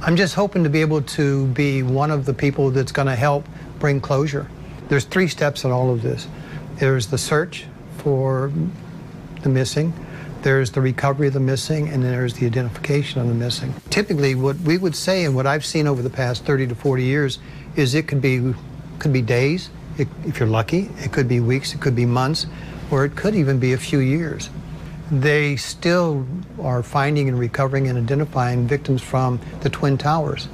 I'm just hoping to be able to be one of the people that's going to help bring closure. There's 3 steps in all of this. There's the search for the missing, there's the recovery of the missing, and there's the identification of the missing. Typically, what we would say, and what I've seen over the past 30 to 40 years, is it could be days, if you're lucky, it could be weeks, it could be months, or it could even be a few years. They still are finding and recovering and identifying victims from the Twin Towers.